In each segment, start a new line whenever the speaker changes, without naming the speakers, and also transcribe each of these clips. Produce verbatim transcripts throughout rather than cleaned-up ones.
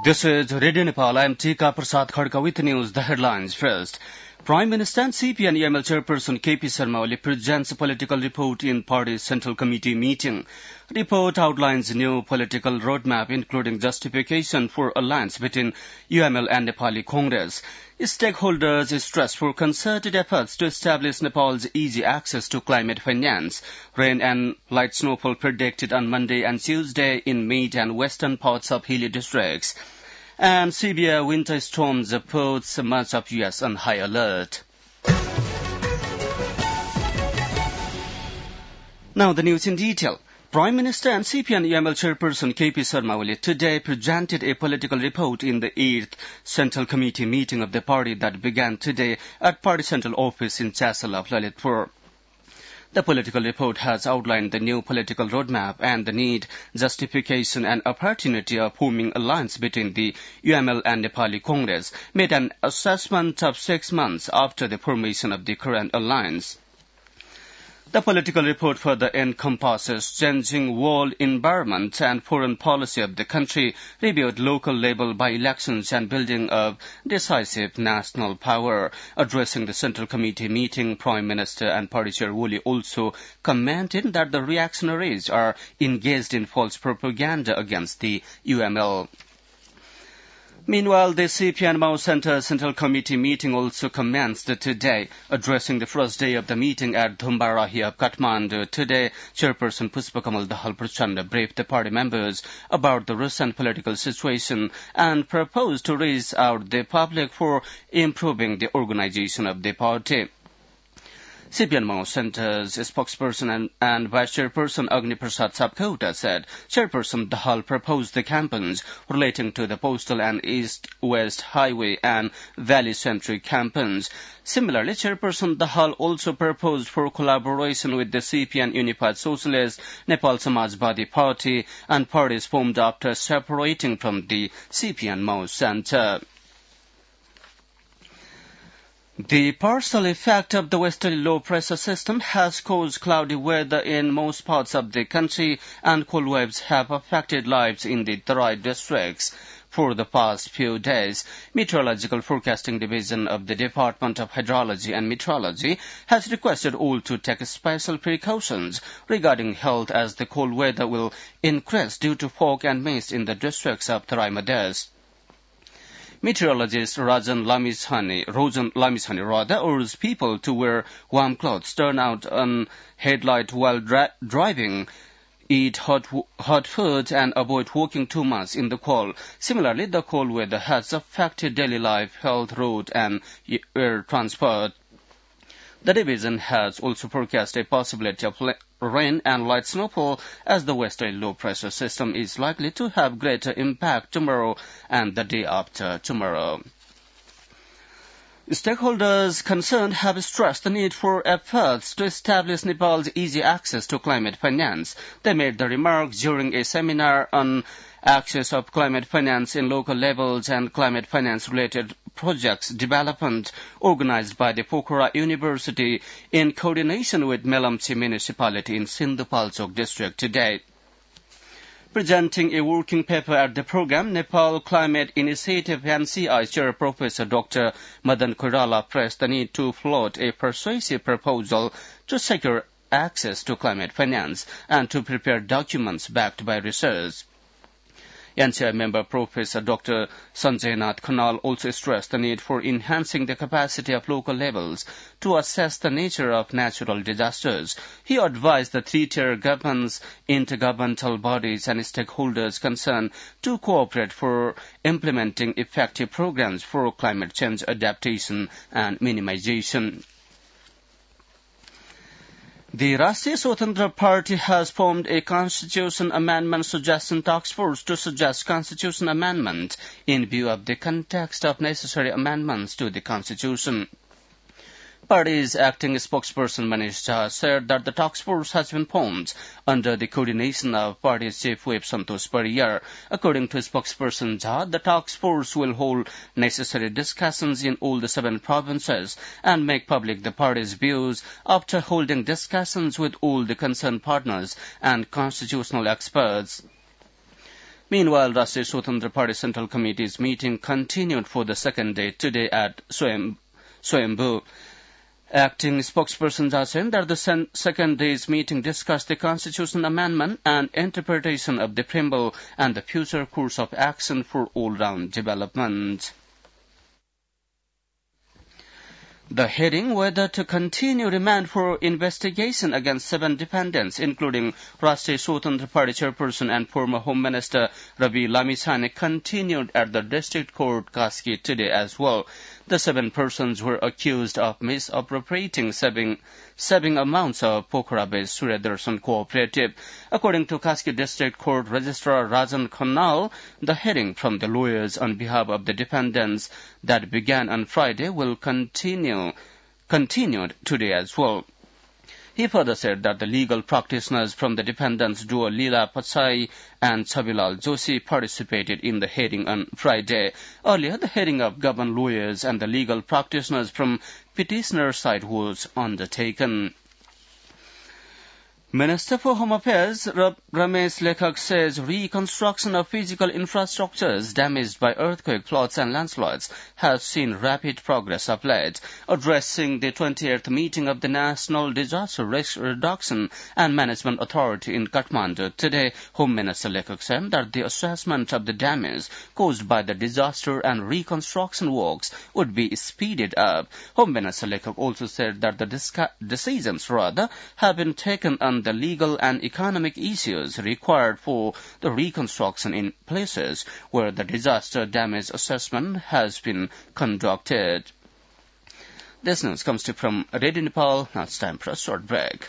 This is Radio Nepal. I am Tika Prasad Khadka with news. The headlines first. Prime Minister and C P I M L Chairperson K P Sharma Oli presents a political report in party's Central Committee meeting. Report outlines new political roadmap, including justification for alliance between U M L and Nepali Congress. Stakeholders stress for concerted efforts to establish Nepal's easy access to climate finance. Rain and light snowfall predicted on Monday and Tuesday in mid and western parts of hilly districts. And severe winter storms puts much of U S on high alert. Now the news in detail. Prime Minister and C P I M L Chairperson K P Sharma Oli today presented a political report in the eighth Central Committee meeting of the party that began today at Party Central Office in Chasal of Lalitpur. The political report has outlined the new political roadmap and the need, justification and opportunity of forming alliance between the U M L and Nepali Congress, made an assessment of six months after the formation of the current alliance. The political report further encompasses changing world environment and foreign policy of the country, reviewed local level by-elections and building of decisive national power. Addressing the Central Committee meeting, Prime Minister and Party Chair Oli also commented that the reactionaries are engaged in false propaganda against the U M L. Meanwhile, the C P I M Mao Center Central Committee meeting also commenced today. Addressing the first day of the meeting at Dhumbarahi of Kathmandu today, Chairperson Pushpakamal Dahal Prachanda briefed the party members about the recent political situation and proposed to raise out the public for improving the organization of the party. C P I M Mao Center's spokesperson and, and Vice Chairperson Agni Prasad Sapkota said Chairperson Dahal proposed the campaigns relating to the postal and east-west highway and valley-centric campaigns. Similarly, Chairperson Dahal also proposed for collaboration with the C P I M Unified Socialist, Nepal Samajwadi Party and parties formed after separating from the C P I M Mao Center. The partial effect of the westerly low pressure system has caused cloudy weather in most parts of the country, and cold waves have affected lives in the Tarai districts. For the past few days, Meteorological Forecasting Division of the Department of Hydrology and Meteorology has requested all to take special precautions regarding health, as the cold weather will increase due to fog and mist in the districts of Tarai Madez. Meteorologist Rajan Lamishani, Rojan Lamishani rather, urges people to wear warm clothes, turn out on headlight while dri- driving, eat hot, hot food and avoid walking too much in the cold. Similarly, the cold weather has affected daily life, health, road and air transport. The division has also forecast a possibility of rain and light snowfall, as the westerly low pressure system is likely to have greater impact tomorrow and the day after tomorrow. Stakeholders concerned have stressed the need for efforts to establish Nepal's easy access to climate finance. They made the remarks during a seminar on access of climate finance in local levels and climate finance-related projects development organized by the Pokhara University in coordination with Melamchi Municipality in Sindhupalchok district today. Presenting a working paper at the program, Nepal Climate Initiative N C I Chair Professor Doctor Madan Koirala pressed the need to float a persuasive proposal to secure access to climate finance and to prepare documents backed by research. N C I member Professor Doctor Sanjay Nath Khanal also stressed the need for enhancing the capacity of local levels to assess the nature of natural disasters. He advised the three-tier governments, intergovernmental bodies and stakeholders concerned to cooperate for implementing effective programs for climate change adaptation and minimization. The Rashtriya Swatantra Party has formed a Constitution Amendment Suggestion Task Force to suggest Constitution amendment in view of the context of necessary amendments to the Constitution. Party's acting spokesperson Manish Jha said that the task force has been formed under the coordination of party's chief whip Santosh Pariyar. According to spokesperson Jha, the task force will hold necessary discussions in all the seven provinces and make public the party's views after holding discussions with all the concerned partners and constitutional experts. Meanwhile, Rashtriya Swatantra Party Central Committee's meeting continued for the second day today at Swayam, Swayambhu. Acting spokesperson said that the sen- second day's meeting discussed the constitution amendment and interpretation of the preamble and the future course of action for all-round development. The hearing whether to continue remand for investigation against seven defendants, including Rashtriya Swatantra Party chairperson and former Home Minister Ravi Lamichhane, continued at the District Court Kaski today as well. The seven persons were accused of misappropriating saving, saving amounts of Pokhara-based Surya Darshan Cooperative. According to Kaski District Court Registrar Rajan Khanal, the hearing from the lawyers on behalf of the defendants that began on Friday will continue, continued today as well. He further said that the legal practitioners from the defendants duo Leela Pachai and Chabilal Joshi participated in the hearing on Friday. Earlier, the hearing of government lawyers and the legal practitioners from petitioner's side was undertaken. Minister for Home Affairs Ramesh Lekhak says reconstruction of physical infrastructures damaged by earthquake, floods and landslides has seen rapid progress of late. Addressing the twentieth meeting of the National Disaster Risk Reduction and Management Authority in Kathmandu today, Home Minister Lekhak said that the assessment of the damage caused by the disaster and reconstruction works would be speeded up. Home Minister Lekhak also said that the decisions rather have been taken on the legal and economic issues required for the reconstruction in places where the disaster damage assessment has been conducted. This news comes to you from Radio Nepal. Now it's time for a short break.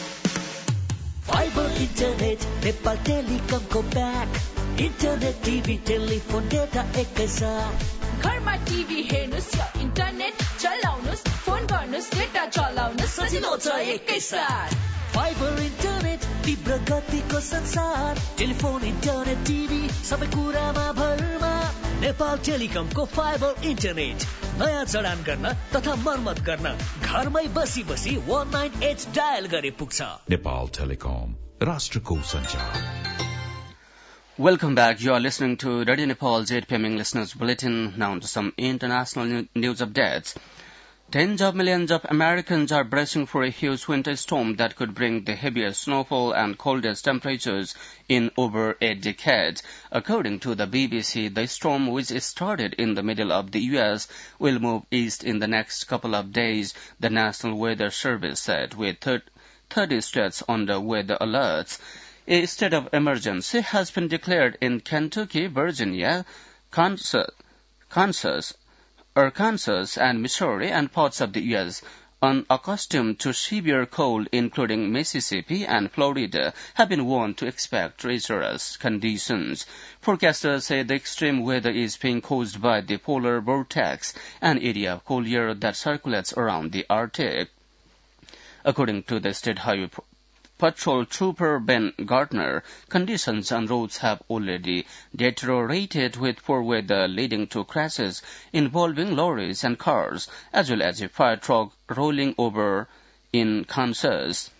Fiber Internet, Nepal Telecom को back. Internet, T V, telephone, data एकैसाथ.
घरमा TV हेर्नुस् या internet चलाउनुस्, phone गर्नुस्, data चलाउनुस्, सजिलो छ एकैसाथ.
फाइबर इन्टरनेट तीव्र गतिको संसार. टेलिफोन, इन्टरनेट, टिभी सबै कुरामा भरमा. नेपाल टेलिकमको फाइबर इन्टरनेट नयाँ जडान गर्न तथा मर्मत गर्न घरमै बसी बसी one nine eight डायल गरे पुग्छ.
नेपाल टेलिकम, राष्ट्रको सञ्चार.
Welcome back. You are listening to Radio Nepal's eight p m English News Bulletin. Now to some international news updates. Tens of millions of Americans are bracing for a huge winter storm that could bring the heaviest snowfall and coldest temperatures in over a decade. According to the B B C, the storm, which started in the middle of the U S, will move east in the next couple of days, the National Weather Service said, with thirty states under weather alerts. A state of emergency has been declared in Kentucky, Virginia, Kansas, Kansas, Arkansas, and Missouri, and parts of the U S unaccustomed to severe cold, including Mississippi and Florida, have been warned to expect treacherous conditions. Forecasters say the extreme weather is being caused by the polar vortex, an area of cold air that circulates around the Arctic. According to the State Highway Patrol Trooper Ben Gardner, conditions on roads have already deteriorated, with poor weather leading to crashes involving lorries and cars, as well as a fire truck rolling over in Kansas.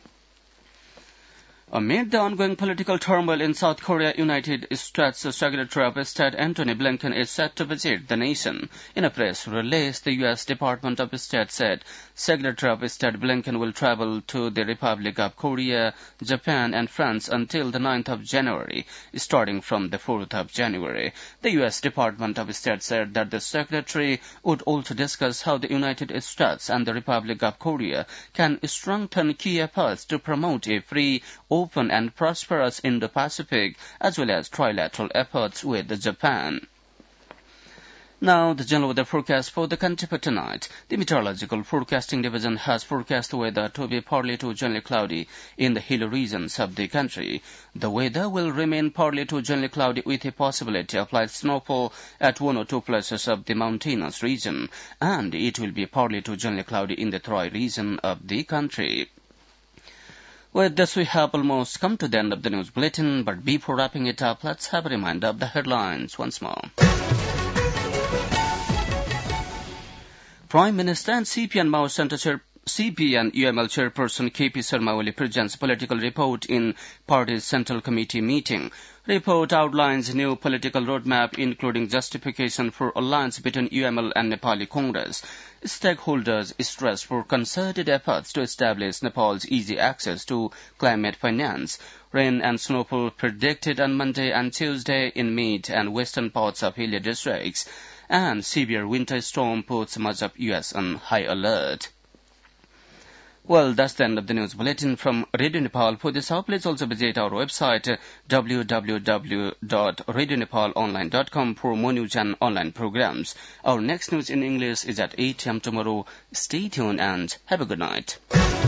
Amid the ongoing political turmoil in South Korea, United States Secretary of State Antony Blinken is set to visit the nation. In a press release, the U S Department of State said Secretary of State Blinken will travel to the Republic of Korea, Japan, and France until the ninth of January, starting from the fourth of January. The U S Department of State said that the Secretary would also discuss how the United States and the Republic of Korea can strengthen key efforts to promote a free, open and prosperous Indo-Pacific, as well as trilateral efforts with Japan. Now, the general weather forecast for the country for tonight. The Meteorological Forecasting Division has forecast the weather to be partly to generally cloudy in the hilly regions of the country. The weather will remain partly to generally cloudy with a possibility of light snowfall at one or two places of the mountainous region, and it will be partly to generally cloudy in the Troy region of the country. With this, we have almost come to the end of the news bulletin, but before wrapping it up, let's have a reminder of the headlines once more. Prime Minister and C P N Mao Center, Chair C P and U M L chairperson K P Sharma Oli presents political report in party's Central Committee meeting. Report outlines new political roadmap including justification for alliance between U M L and Nepali Congress. Stakeholders stress for concerted efforts to establish Nepal's easy access to climate finance. Rain and snowfall predicted on Monday and Tuesday in mid and western parts of hilly districts. And severe winter storm puts much of U S on high alert. Well, that's the end of the news bulletin from Radio Nepal. For this hour, please also visit our website w w w dot radio nepal online dot com for more news and online programs. Our next news in English is at eight a m tomorrow. Stay tuned and have a good night.